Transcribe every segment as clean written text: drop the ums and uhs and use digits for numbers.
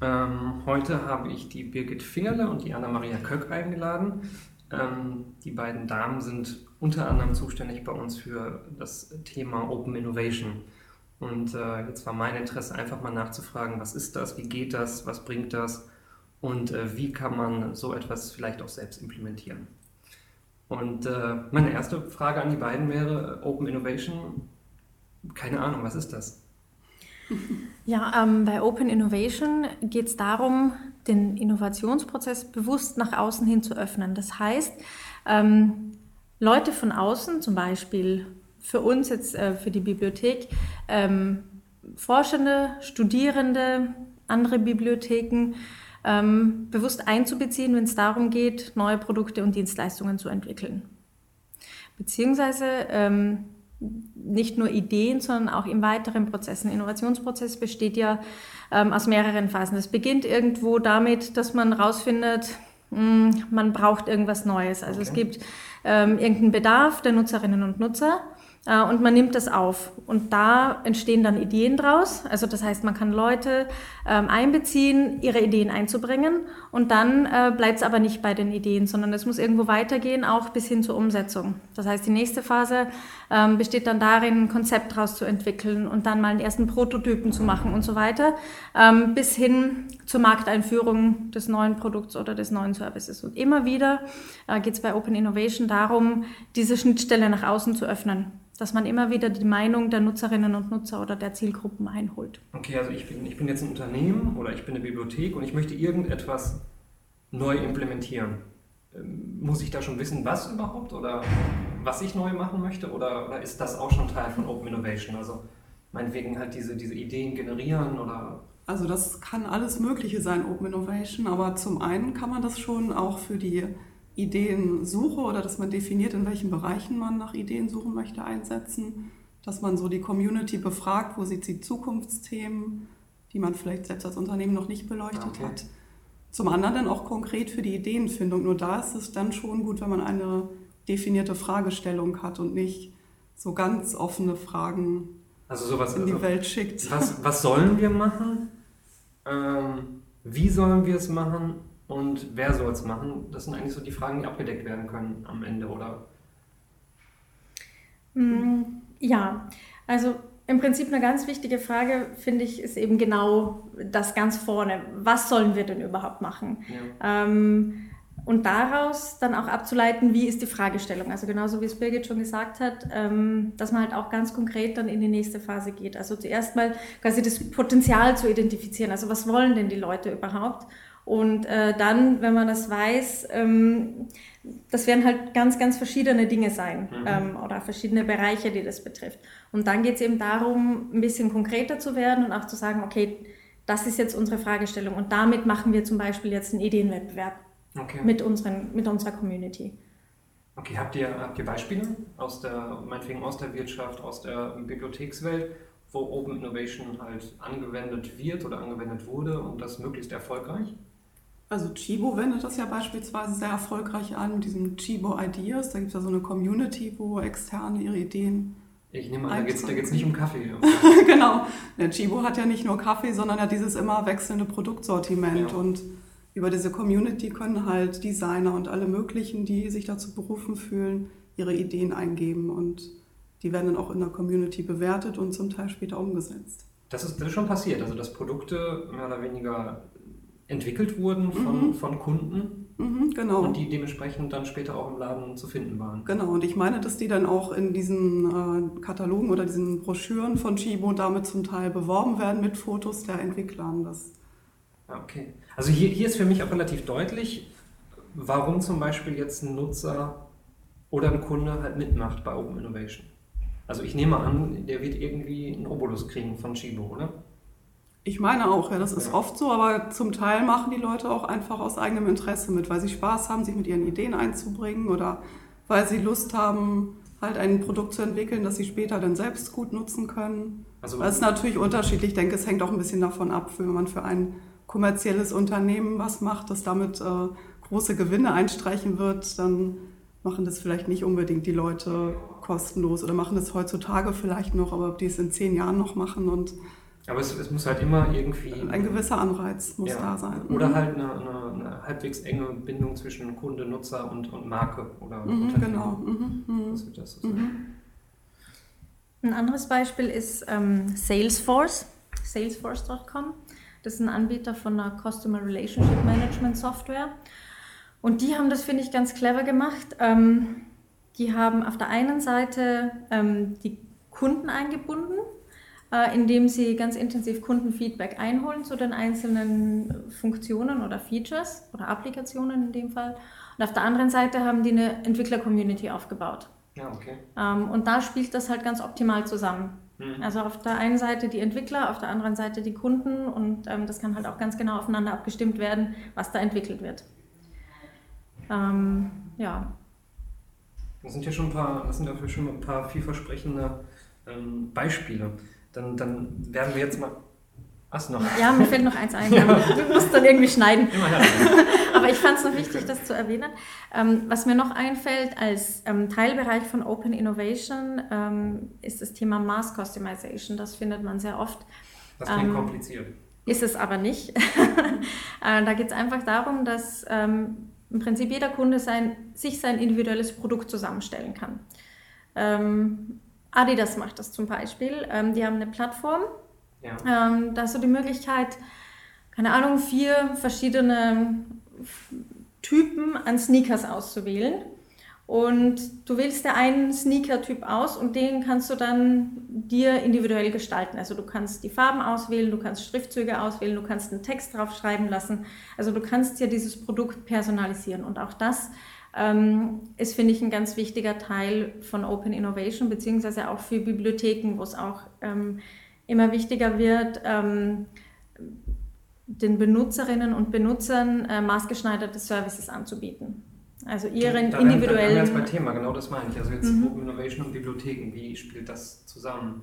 Heute habe ich die Birgit Fingerle und die Anna-Maria Köck eingeladen. Die beiden Damen sind unter anderem zuständig bei uns für das Thema Open Innovation. Und jetzt war mein Interesse, einfach mal nachzufragen, was ist das, wie geht das, was bringt das und wie kann man so etwas vielleicht auch selbst implementieren. Und meine erste Frage an die beiden wäre, Open Innovation, keine Ahnung, was ist das? Ja, bei Open Innovation geht es darum, den Innovationsprozess bewusst nach außen hin zu öffnen. Das heißt, Leute von außen, zum Beispiel für uns jetzt, für die Bibliothek, Forschende, Studierende, andere Bibliotheken, bewusst einzubeziehen, wenn es darum geht, neue Produkte und Dienstleistungen zu entwickeln. Beziehungsweise nicht nur Ideen, sondern auch im weiteren Prozess. Ein Innovationsprozess besteht ja aus mehreren Phasen. Es beginnt irgendwo damit, dass man rausfindet, man braucht irgendwas Neues. Also es gibt irgendeinen Bedarf der Nutzerinnen und Nutzer und man nimmt das auf. Und da entstehen dann Ideen draus. Also das heißt, man kann Leute einbeziehen, ihre Ideen einzubringen und dann bleibt es aber nicht bei den Ideen, sondern es muss irgendwo weitergehen, auch bis hin zur Umsetzung. Das heißt, die nächste Phase besteht dann darin, ein Konzept daraus zu entwickeln und dann mal einen ersten Prototypen zu machen und so weiter, bis hin zur Markteinführung des neuen Produkts oder des neuen Services. Und immer wieder geht es bei Open Innovation darum, diese Schnittstelle nach außen zu öffnen, dass man immer wieder die Meinung der Nutzerinnen und Nutzer oder der Zielgruppen einholt. Okay, also ich bin jetzt ein Unternehmen oder ich bin eine Bibliothek und ich möchte irgendetwas neu implementieren. Muss ich da schon wissen, was überhaupt oder was ich neu machen möchte oder ist das auch schon Teil von Open Innovation? Also meinetwegen halt diese Ideen generieren oder... Also das kann alles Mögliche sein, Open Innovation, aber zum einen kann man das schon auch für die Ideensuche oder dass man definiert, in welchen Bereichen man nach Ideen suchen möchte, einsetzen, dass man so die Community befragt, wo sieht sie Zukunftsthemen, die man vielleicht selbst als Unternehmen noch nicht beleuchtet hat. Zum anderen dann auch konkret für die Ideenfindung. Nur da ist es dann schon gut, wenn man eine definierte Fragestellung hat und nicht so ganz offene Fragen in die Welt schickt. Was sollen wir machen? Wie sollen wir es machen? Und wer soll es machen? Das sind eigentlich so die Fragen, die abgedeckt werden können am Ende, oder? Ja, also im Prinzip eine ganz wichtige Frage, finde ich, ist eben genau das ganz vorne. Was sollen wir denn überhaupt machen? Ja. Und daraus dann auch abzuleiten, wie ist die Fragestellung? Also genauso wie es Birgit schon gesagt hat, dass man halt auch ganz konkret dann in die nächste Phase geht. Also zuerst mal quasi das Potenzial zu identifizieren. Also was wollen denn die Leute überhaupt? Und dann, wenn man das weiß, das werden halt ganz, ganz verschiedene Dinge sein oder verschiedene Bereiche, die das betrifft. Und dann geht es eben darum, ein bisschen konkreter zu werden und auch zu sagen, okay, das ist jetzt unsere Fragestellung und damit machen wir zum Beispiel jetzt einen Ideenwettbewerb mit unserer Community. Okay, habt ihr Beispiele meinetwegen aus der Wirtschaft, aus der Bibliothekswelt, wo Open Innovation halt angewendet wird oder angewendet wurde und das möglichst erfolgreich? Also Chibo wendet das ja beispielsweise sehr erfolgreich an, mit diesem Chibo Ideas. Da gibt es ja so eine Community, wo Externe ihre Ideen... Ich nehme an, da geht's nicht um Kaffee. Genau. Der Chibo hat ja nicht nur Kaffee, sondern ja dieses immer wechselnde Produktsortiment. Ja. Und über diese Community können halt Designer und alle möglichen, die sich dazu berufen fühlen, ihre Ideen eingeben. Und die werden dann auch in der Community bewertet und zum Teil später umgesetzt. Das ist schon passiert, also dass Produkte mehr oder weniger entwickelt wurden von Kunden genau. Und die dementsprechend dann später auch im Laden zu finden waren. Genau, und ich meine, dass die dann auch in diesen Katalogen oder diesen Broschüren von Chibo damit zum Teil beworben werden mit Fotos der Entwicklern. Okay, also hier ist für mich auch relativ deutlich, warum zum Beispiel jetzt ein Nutzer oder ein Kunde halt mitmacht bei Open Innovation. Also ich nehme an, der wird irgendwie einen Obolus kriegen von Chibo, oder? Ich meine auch, ja, das ist oft so, aber zum Teil machen die Leute auch einfach aus eigenem Interesse mit, weil sie Spaß haben, sich mit ihren Ideen einzubringen oder weil sie Lust haben, halt ein Produkt zu entwickeln, das sie später dann selbst gut nutzen können. Also das ist natürlich unterschiedlich. Ich denke, es hängt auch ein bisschen davon ab, wenn man für ein kommerzielles Unternehmen was macht, das damit große Gewinne einstreichen wird, dann machen das vielleicht nicht unbedingt die Leute kostenlos oder machen das heutzutage vielleicht noch, aber ob die es in 10 Jahren noch machen und Aber es muss halt immer irgendwie... Ein gewisser Anreiz muss da sein. Oder halt eine halbwegs enge Bindung zwischen Kunde, Nutzer und Marke oder Unternehmen. Genau. Was wird das so sein? Ein anderes Beispiel ist Salesforce, salesforce.com. Das ist ein Anbieter von einer Customer Relationship Management Software. Und die haben das, finde ich, ganz clever gemacht. Die haben auf der einen Seite die Kunden eingebunden, indem sie ganz intensiv Kundenfeedback einholen zu den einzelnen Funktionen oder Features oder Applikationen in dem Fall. Und auf der anderen Seite haben die eine Entwickler-Community aufgebaut. Ja, okay. Und da spielt das halt ganz optimal zusammen. Also auf der einen Seite die Entwickler, auf der anderen Seite die Kunden und das kann halt auch ganz genau aufeinander abgestimmt werden, was da entwickelt wird. Ja. Das sind ja schon ein paar vielversprechende Beispiele. Dann werden wir jetzt mal... Was noch? Ja, mir fällt noch eins ein. Du musst dann irgendwie schneiden. Immerhin. Aber ich fand es noch wichtig, das zu erwähnen. Was mir noch einfällt als Teilbereich von Open Innovation ist das Thema Mass Customization. Das findet man sehr oft. Das klingt kompliziert. Ist es aber nicht. Da geht es einfach darum, dass im Prinzip jeder Kunde sich sein individuelles Produkt zusammenstellen kann. Adidas macht das zum Beispiel. Die haben eine Plattform. Ja. Da hast du die Möglichkeit, keine Ahnung, 4 verschiedene Typen an Sneakers auszuwählen. Und du wählst dir einen Sneaker-Typ aus und den kannst du dann dir individuell gestalten. Also du kannst die Farben auswählen, du kannst Schriftzüge auswählen, du kannst einen Text drauf schreiben lassen. Also du kannst dir dieses Produkt personalisieren. Und auch das ist, finde ich, ein ganz wichtiger Teil von Open Innovation, beziehungsweise auch für Bibliotheken, wo es auch immer wichtiger wird, den Benutzerinnen und Benutzern maßgeschneiderte Services anzubieten. Also ihren individuellen... Da wären wir jetzt beim Thema, genau das meine ich. Also jetzt Open Innovation und Bibliotheken, wie spielt das zusammen?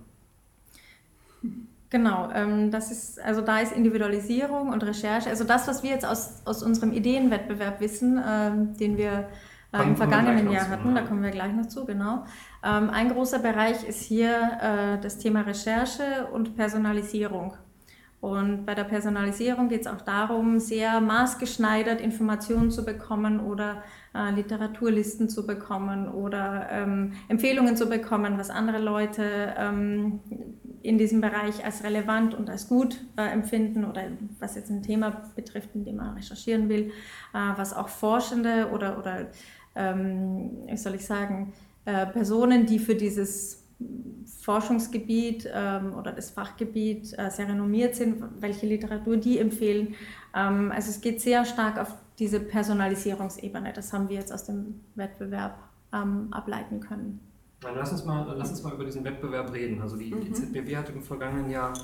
Genau, da ist Individualisierung und Recherche, also das, was wir jetzt aus unserem Ideenwettbewerb wissen, den wir im vergangenen Jahr hatten, da kommen wir gleich noch zu, genau. Ein großer Bereich ist hier das Thema Recherche und Personalisierung. Und bei der Personalisierung geht es auch darum, sehr maßgeschneidert Informationen zu bekommen oder Literaturlisten zu bekommen oder Empfehlungen zu bekommen, was andere Leute in diesem Bereich als relevant und als gut empfinden oder was jetzt ein Thema betrifft, in dem man recherchieren will, was auch Forschende oder wie soll ich sagen, Personen, die für dieses Forschungsgebiet oder das Fachgebiet sehr renommiert sind, welche Literatur die empfehlen. Also es geht sehr stark auf diese Personalisierungsebene. Das haben wir jetzt aus dem Wettbewerb ableiten können. Dann lass uns mal über diesen Wettbewerb reden. Also die ZBW hat im vergangenen Jahr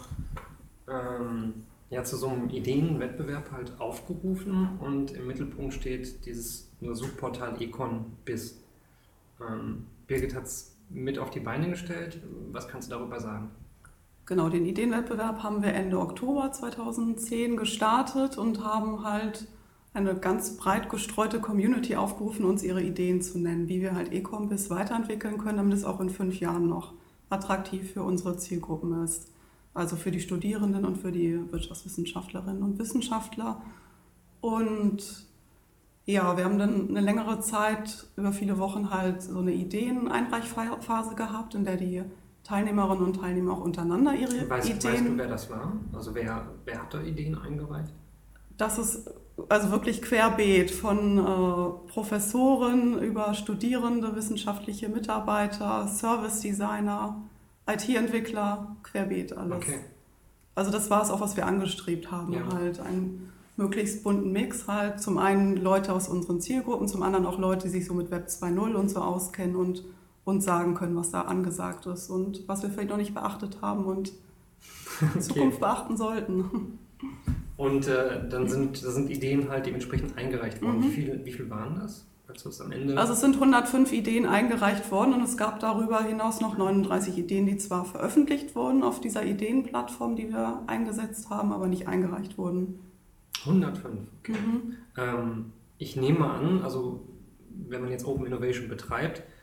zu so einem Ideenwettbewerb halt aufgerufen und im Mittelpunkt steht dieses Suchportal Econ-Biz. Birgit hat es mit auf die Beine gestellt. Was kannst du darüber sagen? Genau, den Ideenwettbewerb haben wir Ende Oktober 2010 gestartet und haben halt eine ganz breit gestreute Community aufgerufen, uns ihre Ideen zu nennen, wie wir halt Econ-Biz weiterentwickeln können, damit es auch in 5 Jahren noch attraktiv für unsere Zielgruppen ist. Also für die Studierenden und für die Wirtschaftswissenschaftlerinnen und Wissenschaftler. Und ja, wir haben dann eine längere Zeit, über viele Wochen halt so eine Ideen-Einreichphase gehabt, in der die Teilnehmerinnen und Teilnehmer auch untereinander ihre Ideen... Weißt du, wer das war? Also wer hat da Ideen eingereicht? Das ist also wirklich querbeet von Professoren über Studierende, wissenschaftliche Mitarbeiter, Service-Designer, IT-Entwickler, querbeet alles. Okay. Also das war es auch, was wir angestrebt haben, halt einen möglichst bunten Mix halt. Zum einen Leute aus unseren Zielgruppen, zum anderen auch Leute, die sich so mit Web 2.0 und so auskennen und uns sagen können, was da angesagt ist und was wir vielleicht noch nicht beachtet haben und in Zukunft beachten sollten. Und dann sind Ideen halt dementsprechend eingereicht worden. Wie viel waren das? Also es sind 105 Ideen eingereicht worden und es gab darüber hinaus noch 39 Ideen, die zwar veröffentlicht wurden auf dieser Ideenplattform, die wir eingesetzt haben, aber nicht eingereicht wurden. 105, okay. Ich nehme an, also wenn man jetzt Open Innovation betreibt,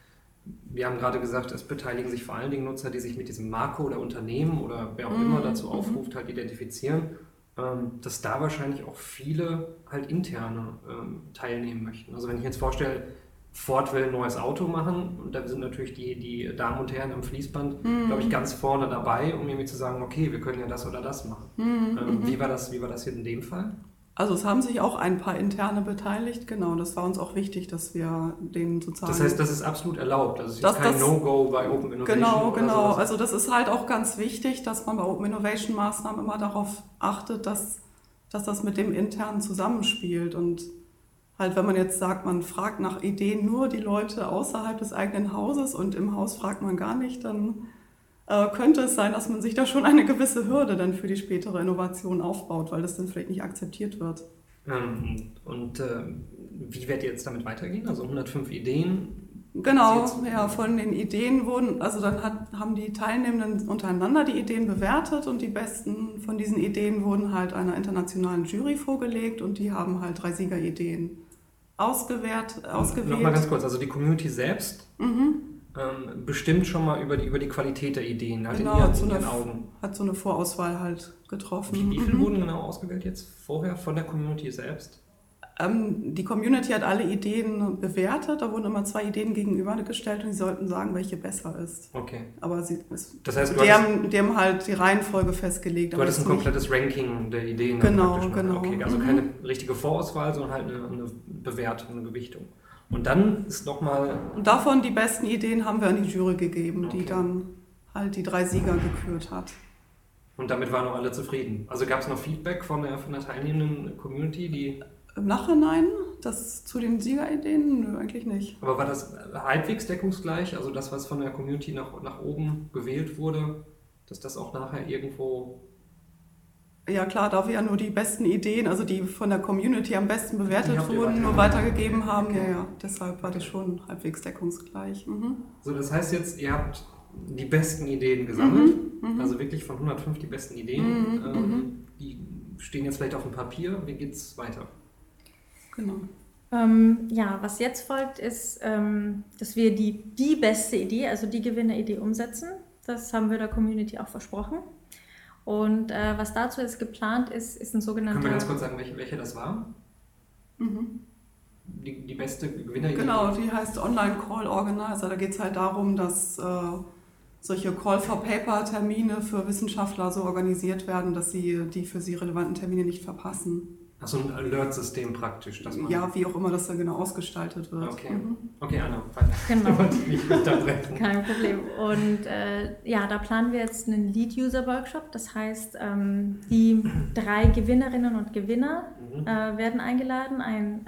wir haben gerade gesagt, es beteiligen sich vor allen Dingen Nutzer, die sich mit diesem Marke oder Unternehmen oder wer auch immer dazu aufruft, halt identifizieren, dass da wahrscheinlich auch viele halt interne teilnehmen möchten. Also wenn ich jetzt vorstelle, Ford will ein neues Auto machen und da sind natürlich die Damen und Herren am Fließband, glaube ich, ganz vorne dabei, um irgendwie zu sagen, okay, wir können ja das oder das machen. Wie war das hier in dem Fall? Also es haben sich auch ein paar Interne beteiligt, genau. Das war uns auch wichtig, dass wir den sozusagen... Das heißt, das ist absolut erlaubt. Das ist jetzt kein No-Go bei Open Innovation. Genau. Also das ist halt auch ganz wichtig, dass man bei Open Innovation Maßnahmen immer darauf achtet, dass das mit dem Internen zusammenspielt. Und halt, wenn man jetzt sagt, man fragt nach Ideen nur die Leute außerhalb des eigenen Hauses und im Haus fragt man gar nicht, dann könnte es sein, dass man sich da schon eine gewisse Hürde dann für die spätere Innovation aufbaut, weil das dann vielleicht nicht akzeptiert wird. Und wie werdet ihr jetzt damit weitergehen? Also 105 Ideen? Genau, ja, von den Ideen haben die Teilnehmenden untereinander die Ideen bewertet und die besten von diesen Ideen wurden halt einer internationalen Jury vorgelegt und die haben halt 3 Siegerideen ausgewählt. Nochmal ganz kurz, also die Community selbst bestimmt schon mal über die Qualität der Ideen, halt genau, in ihren Augen. Hat so eine Vorauswahl halt getroffen. Wie viele wurden genau ausgewählt jetzt vorher von der Community selbst? Die Community hat alle Ideen bewertet, da wurden immer 2 Ideen gegenübergestellt und sie sollten sagen, welche besser ist. Okay. Aber das heißt, die haben halt die Reihenfolge festgelegt. Du hattest ein komplettes Ranking der Ideen. Genau. Okay, also keine richtige Vorauswahl, sondern halt eine Bewertung, eine Gewichtung. Und dann ist nochmal... Und davon die besten Ideen haben wir an die Jury gegeben, die dann halt die 3 Sieger gekürt hat. Und damit waren auch alle zufrieden. Also gab es noch Feedback von der teilnehmenden Community, die... Im Nachhinein, das zu den Siegerideen? Nö, eigentlich nicht. Aber war das halbwegs deckungsgleich? Also das, was von der Community nach oben gewählt wurde, dass das auch nachher irgendwo... Ja klar, da wir ja nur die besten Ideen, also die von der Community am besten bewertet wurden, nur weitergegeben haben. Okay. Ja, deshalb war das schon halbwegs deckungsgleich. So, das heißt jetzt, ihr habt die besten Ideen gesammelt, also wirklich von 105 die besten Ideen. Die stehen jetzt vielleicht auf dem Papier. Wie geht's weiter? Genau. Was jetzt folgt, ist, dass wir die beste Idee, also die Gewinneridee umsetzen. Das haben wir der Community auch versprochen. Und was dazu jetzt geplant ist ein sogenannter... Können wir ganz kurz sagen, welche das war? Die beste Gewinneridee? Genau, die heißt Online Call Organizer. Da geht es halt darum, dass solche Call-for-Paper-Termine für Wissenschaftler so organisiert werden, dass sie die für sie relevanten Termine nicht verpassen. Achso, ein Alert-System praktisch. Dass man ja, wie auch immer das da genau ausgestaltet wird. Okay, Anna, weiter. Genau. Nicht unterbrechen. Kein Problem. Und da planen wir jetzt einen Lead-User-Workshop. Das heißt, die 3 Gewinnerinnen und Gewinner werden eingeladen. Ein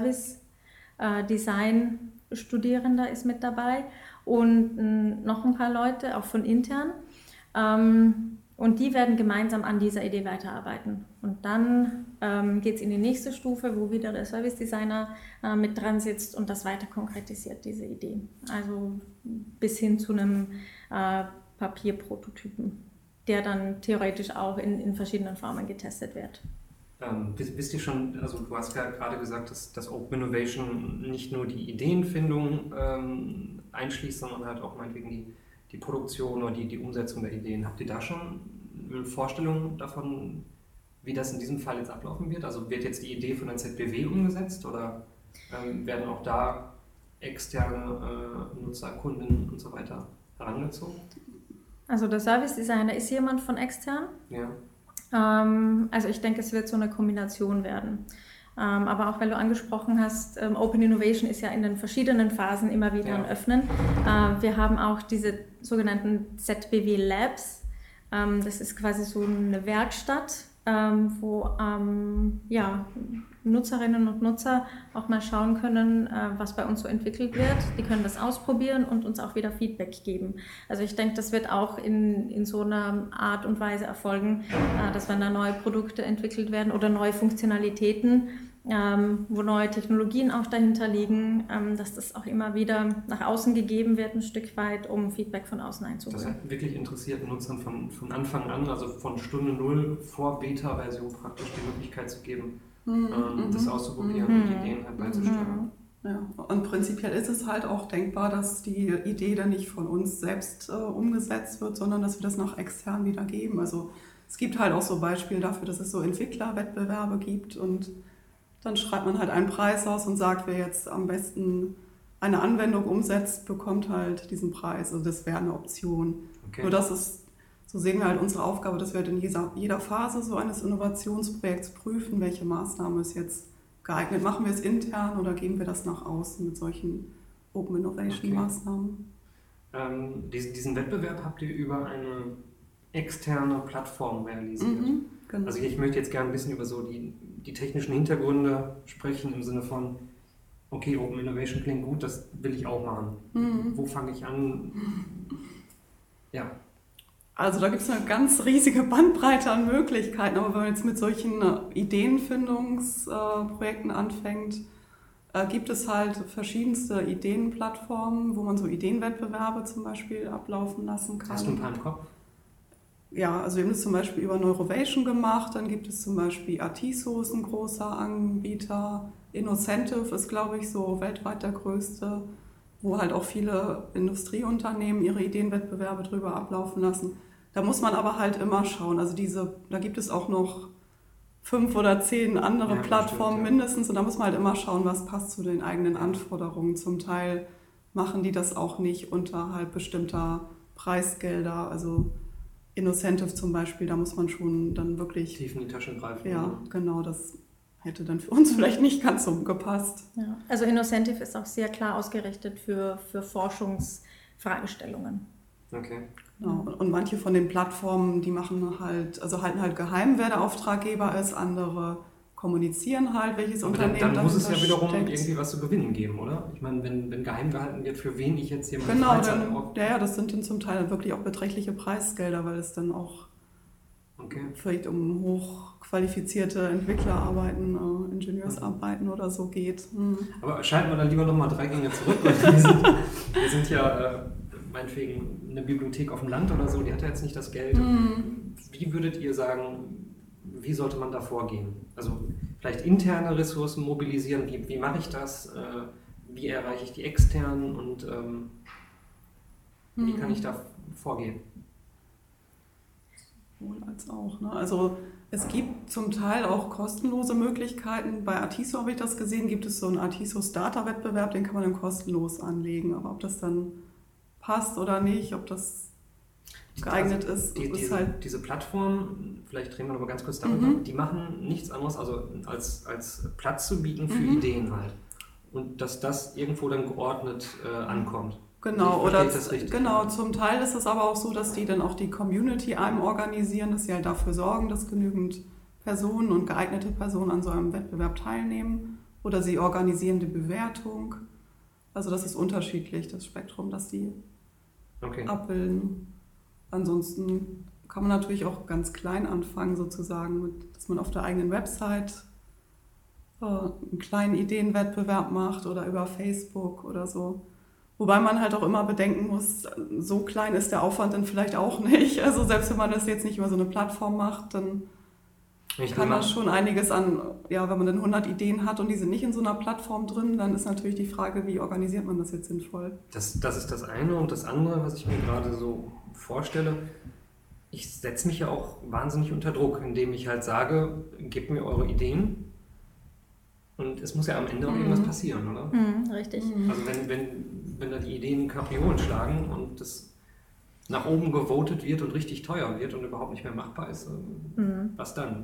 Service-Design-Studierender ist mit dabei und noch ein paar Leute, auch von intern. Und die werden gemeinsam an dieser Idee weiterarbeiten. Und dann geht es in die nächste Stufe, wo wieder der Service Designer mit dran sitzt und das weiter konkretisiert, diese Idee. Also bis hin zu einem Papierprototypen, der dann theoretisch auch in verschiedenen Formen getestet wird. Wisst ihr schon, also du hast ja gerade gesagt, dass Open Innovation nicht nur die Ideenfindung einschließt, sondern halt auch meinetwegen die Produktion oder die Umsetzung der Ideen. Habt ihr da schon eine Vorstellung davon, wie das in diesem Fall jetzt ablaufen wird? Also wird jetzt die Idee von der ZBW umgesetzt oder werden auch da externe Nutzer, Kunden und so weiter herangezogen? Also der Service Designer ist jemand von extern. Ja. Also ich denke, es wird so eine Kombination werden. Aber auch weil du angesprochen hast, Open Innovation ist ja in den verschiedenen Phasen immer wieder ein Öffnen. Wir haben auch diese sogenannten ZBW Labs. Das ist quasi so eine Werkstatt, wo Nutzerinnen und Nutzer auch mal schauen können, was bei uns so entwickelt wird. Die können das ausprobieren und uns auch wieder Feedback geben. Also ich denke, das wird auch in so einer Art und Weise erfolgen, dass wenn da neue Produkte entwickelt werden oder neue Funktionalitäten, wo neue Technologien auch dahinter liegen, dass das auch immer wieder nach außen gegeben wird, ein Stück weit, um Feedback von außen einzuholen. Das hat wirklich interessierten Nutzern von Anfang an, also von Stunde 0 vor Beta-Version praktisch die Möglichkeit zu geben, das auszuprobieren und die Ideen halt beizusteuern. Ja, und prinzipiell ist es halt auch denkbar, dass die Idee dann nicht von uns selbst umgesetzt wird, sondern dass wir das nach extern wieder geben. Also es gibt halt auch so Beispiele dafür, dass es so Entwicklerwettbewerbe gibt und dann schreibt man halt einen Preis aus und sagt, wer jetzt am besten eine Anwendung umsetzt, bekommt halt diesen Preis. Also das wäre eine Option. Okay. Nur das ist, so sehen wir halt unsere Aufgabe, dass wir halt in jeder Phase so eines Innovationsprojekts prüfen, welche Maßnahme ist jetzt geeignet. Machen wir es intern oder geben wir das nach außen mit solchen Open Innovation Maßnahmen? Diesen Wettbewerb habt ihr über eine externe Plattform realisiert. Genau. Also ich möchte jetzt gerne ein bisschen über so die technischen Hintergründe sprechen, im Sinne von, okay, Open Innovation klingt gut, das will ich auch machen. Wo fange ich an? Ja. Also da gibt es eine ganz riesige Bandbreite an Möglichkeiten, aber wenn man jetzt mit solchen Ideenfindungsprojekten anfängt, gibt es halt verschiedenste Ideenplattformen, wo man so Ideenwettbewerbe zum Beispiel ablaufen lassen kann. Hast du ein paar im Kopf? Ja, also wir haben das zum Beispiel über Neurovation gemacht, dann gibt es zum Beispiel Artiso, ist ein großer Anbieter, Innocentive ist, glaube ich, so weltweit der größte, wo halt auch viele Industrieunternehmen ihre Ideenwettbewerbe drüber ablaufen lassen. Da muss man aber halt immer schauen, also da gibt es auch noch 5 oder 10 andere Plattformen mindestens und da muss man halt immer schauen, was passt zu den eigenen Anforderungen. Zum Teil machen die das auch nicht unterhalb bestimmter Preisgelder, also Innocentive zum Beispiel, da muss man schon dann wirklich tief in die Tasche greifen. Ja, genau, das hätte dann für uns vielleicht nicht ganz so gepasst. Ja, also Innocentive ist auch sehr klar ausgerichtet für Forschungsfragestellungen. Okay. Genau. Und manche von den Plattformen, die machen halt, also halten halt geheim, wer der Auftraggeber ist, andere kommunizieren halt, welches aber Unternehmen dann muss es ja wiederum steckt. irgendwie was zu gewinnen geben, oder? Ich meine, wenn geheim gehalten wird, für wen ich jetzt hier meine Freizeit das sind dann zum Teil wirklich auch beträchtliche Preisgelder, weil es dann auch vielleicht um hochqualifizierte Entwicklerarbeiten, Ingenieursarbeiten oder so geht. Aber schalten wir dann lieber nochmal 3 Gänge zurück, weil wir sind ja meinetwegen eine Bibliothek auf dem Land oder so, die hat ja jetzt nicht das Geld. Wie würdet ihr sagen, wie sollte man da vorgehen? Also vielleicht interne Ressourcen mobilisieren, wie mache ich das? Wie erreiche ich die externen und wie kann ich da vorgehen? Sowohl als auch. Ne? Also es gibt zum Teil auch kostenlose Möglichkeiten. Bei Artiso habe ich das gesehen, gibt es so einen Artiso Starter-Wettbewerb, den kann man dann kostenlos anlegen. Aber ob das dann passt oder nicht, ob das geeignet ist, ist halt... Diese Plattform, vielleicht reden wir noch mal ganz kurz darüber, die machen nichts anderes, also als Platz zu bieten für Ideen halt. Und dass das irgendwo dann geordnet ankommt. Genau, genau, zum Teil ist es aber auch so, dass die dann auch die Community einem organisieren, dass sie halt dafür sorgen, dass genügend Personen und geeignete Personen an so einem Wettbewerb teilnehmen. Oder sie organisieren die Bewertung. Also das ist unterschiedlich, das Spektrum, das die abbilden. Ansonsten kann man natürlich auch ganz klein anfangen, sozusagen, dass man auf der eigenen Website einen kleinen Ideenwettbewerb macht oder über Facebook oder so. Wobei man halt auch immer bedenken muss, so klein ist der Aufwand dann vielleicht auch nicht. Also selbst wenn man das jetzt nicht über so eine Plattform macht, dann kann das schon einiges an, ja, wenn man dann 100 Ideen hat und die sind nicht in so einer Plattform drin, dann ist natürlich die Frage, wie organisiert man das jetzt sinnvoll? Das ist das eine und das andere, was ich mir gerade so vorstelle, ich setze mich ja auch wahnsinnig unter Druck, indem ich halt sage, gebt mir eure Ideen und es muss ja am Ende auch irgendwas passieren, oder? Richtig. Also wenn da die Ideen Kapriolen schlagen und das nach oben gewotet wird und richtig teuer wird und überhaupt nicht mehr machbar ist, was dann?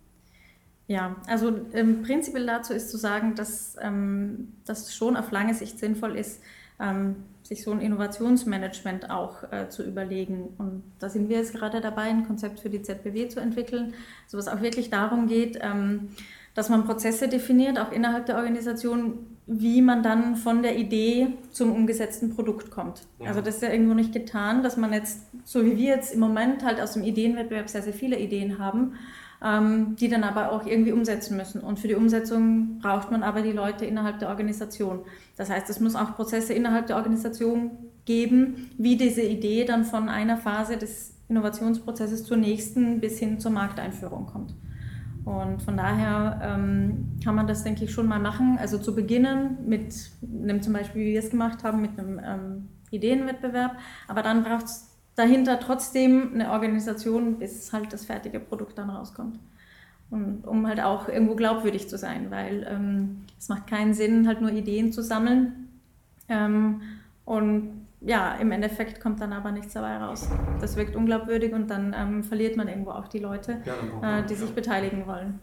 Ja, also prinzipiell dazu ist zu sagen, dass das schon auf lange Sicht sinnvoll ist, sich so ein Innovationsmanagement auch zu überlegen. Und da sind wir jetzt gerade dabei, ein Konzept für die ZBW zu entwickeln, so was auch wirklich darum geht, dass man Prozesse definiert, auch innerhalb der Organisation, wie man dann von der Idee zum umgesetzten Produkt kommt. Ja. Also das ist ja irgendwo nicht getan, dass man jetzt, so wie wir jetzt im Moment halt aus dem Ideenwettbewerb sehr, sehr viele Ideen haben, die dann aber auch irgendwie umsetzen müssen. Und für die Umsetzung braucht man aber die Leute innerhalb der Organisation. Das heißt, es muss auch Prozesse innerhalb der Organisation geben, wie diese Idee dann von einer Phase des Innovationsprozesses zur nächsten bis hin zur Markteinführung kommt. Und von daher kann man das, denke ich, schon mal machen. Also zu beginnen mit einem, zum Beispiel, wie wir es gemacht haben, mit einem Ideenwettbewerb. Aber dann braucht es dahinter trotzdem eine Organisation, bis halt das fertige Produkt dann rauskommt. Und um halt auch irgendwo glaubwürdig zu sein, weil es macht keinen Sinn, halt nur Ideen zu sammeln. Und ja, im Endeffekt kommt dann aber nichts dabei raus. Das wirkt unglaubwürdig und dann verliert man irgendwo auch die Leute, die sich beteiligen wollen.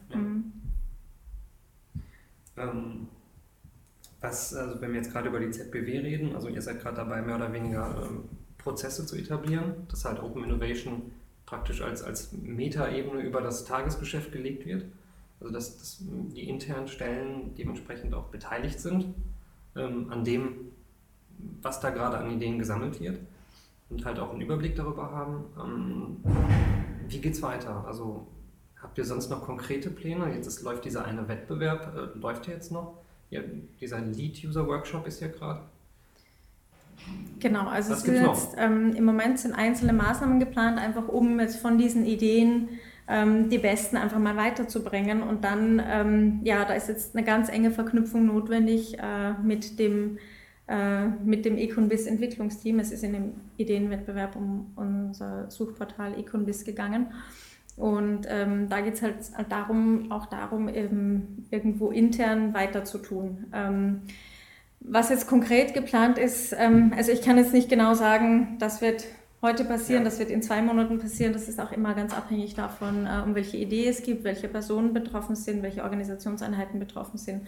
Ja. Also wenn wir jetzt gerade über die ZBW reden, also ihr seid gerade dabei, mehr oder weniger Prozesse zu etablieren, dass halt Open Innovation praktisch als Metaebene über das Tagesgeschäft gelegt wird. Also dass die internen Stellen dementsprechend auch beteiligt sind an dem, was da gerade an Ideen gesammelt wird und halt auch einen Überblick darüber haben. Wie geht's weiter? Also habt ihr sonst noch konkrete Pläne? Jetzt läuft dieser eine Wettbewerb, läuft der jetzt noch? Ja, dieser Lead-User-Workshop ist ja gerade. Genau, also es sind jetzt, im Moment sind einzelne Maßnahmen geplant, einfach um jetzt von diesen Ideen die besten einfach mal weiterzubringen. Und dann, da ist jetzt eine ganz enge Verknüpfung notwendig mit dem Econbiz Entwicklungsteam. Es ist in dem Ideenwettbewerb um unser Suchportal Econbiz gegangen. Und da geht es halt auch darum, eben irgendwo intern weiter zu tun. Was jetzt konkret geplant ist, also ich kann jetzt nicht genau sagen, das wird heute passieren, das wird in 2 Monaten passieren. Das ist auch immer ganz abhängig davon, um welche Idee es gibt, welche Personen betroffen sind, welche Organisationseinheiten betroffen sind.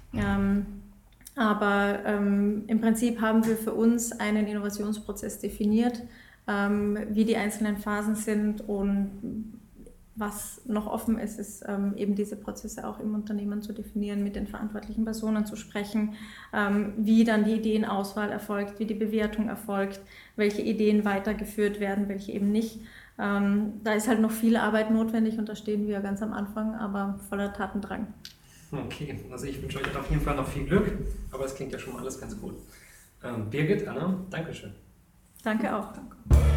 Aber im Prinzip haben wir für uns einen Innovationsprozess definiert, wie die einzelnen Phasen sind und was noch offen ist, ist eben diese Prozesse auch im Unternehmen zu definieren, mit den verantwortlichen Personen zu sprechen, wie dann die Ideenauswahl erfolgt, wie die Bewertung erfolgt, welche Ideen weitergeführt werden, welche eben nicht. Da ist halt noch viel Arbeit notwendig und da stehen wir ganz am Anfang, aber voller Tatendrang. Okay, also ich wünsche euch auf jeden Fall noch viel Glück, aber es klingt ja schon mal alles ganz gut. Birgit, Anna, Dankeschön. Danke auch. Danke.